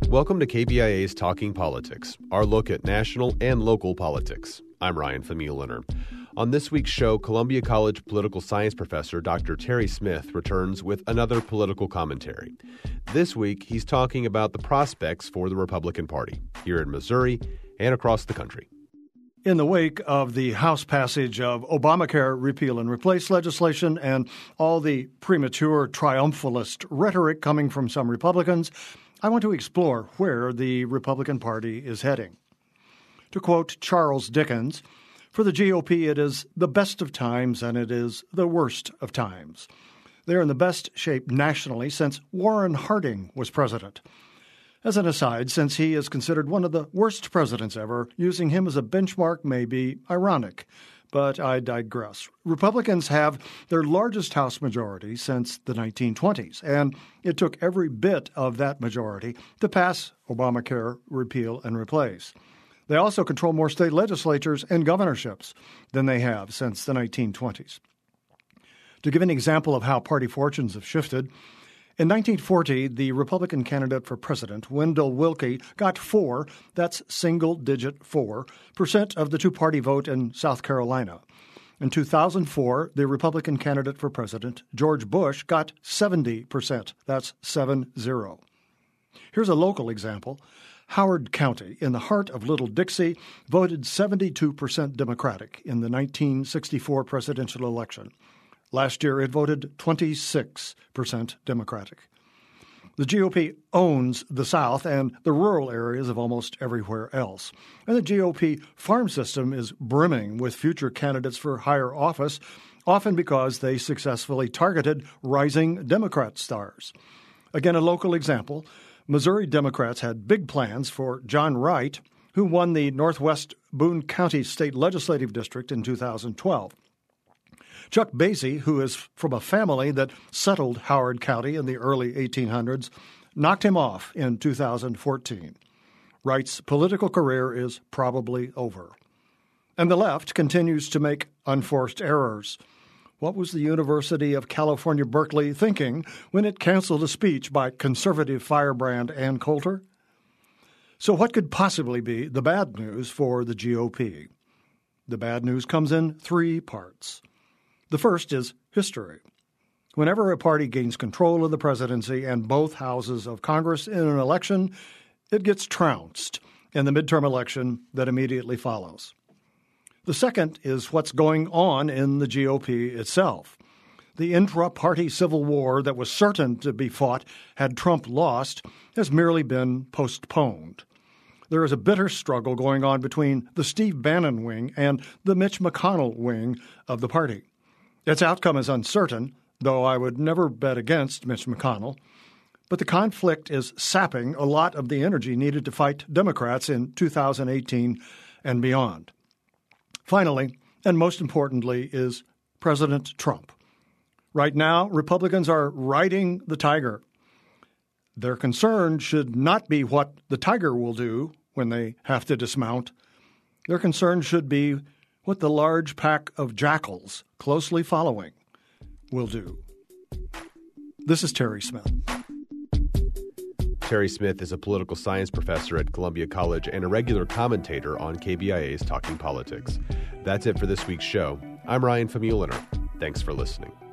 Welcome to KBIA's Talking Politics, our look at national and local politics. I'm Ryan Famuliner. On this week's show, Columbia College political science professor Dr. Terry Smith returns with another political commentary. This week, he's talking about the prospects for the Republican Party here in Missouri and across the country. In the wake of the House passage of Obamacare repeal and replace legislation and all the premature triumphalist rhetoric coming from some Republicans, I want to explore where the Republican Party is heading. To quote Charles Dickens, for the GOP it is the best of times and it is the worst of times. They are in the best shape nationally since Warren Harding was president. As an aside, since he is considered one of the worst presidents ever, using him as a benchmark may be ironic. But I digress. Republicans have their largest House majority since the 1920s, and it took every bit of that majority to pass Obamacare repeal and replace. They also control more state legislatures and governorships than they have since the 1920s. To give an example of how party fortunes have shifted, in 1940, the Republican candidate for president, Wendell Willkie, got 4, that's single-digit 4% of the two-party vote in South Carolina. In 2004, the Republican candidate for president, George Bush, got 70%, that's 7-0. Here's a local example. Howard County, in the heart of Little Dixie, voted 72% Democratic in the 1964 presidential election. Last year, it voted 26% Democratic. The GOP owns the South and the rural areas of almost everywhere else. And the GOP farm system is brimming with future candidates for higher office, often because they successfully targeted rising Democrat stars. Again, a local example. Missouri Democrats had big plans for John Wright, who won the Northwest Boone County State Legislative District in 2012. Chuck Basie, who is from a family that settled Howard County in the early 1800s, knocked him off in 2014. Wright's political career is probably over. And the left continues to make unforced errors. What was the University of California, Berkeley thinking when it canceled a speech by conservative firebrand Ann Coulter? So what could possibly be the bad news for the GOP? The bad news comes in 3 parts. The first is history. Whenever a party gains control of the presidency and both houses of Congress in an election, it gets trounced in the midterm election that immediately follows. The second is what's going on in the GOP itself. The intra-party civil war that was certain to be fought had Trump lost has merely been postponed. There is a bitter struggle going on between the Steve Bannon wing and the Mitch McConnell wing of the party. Its outcome is uncertain, though I would never bet against Mitch McConnell. But the conflict is sapping a lot of the energy needed to fight Democrats in 2018 and beyond. Finally, and most importantly, is President Trump. Right now, Republicans are riding the tiger. Their concern should not be what the tiger will do when they have to dismount. Their concern should be what the large pack of jackals closely following will do. This is Terry Smith. Terry Smith is a political science professor at Columbia College and a regular commentator on KBIA's Talking Politics. That's it for this week's show. I'm Ryan Famuliner. Thanks for listening.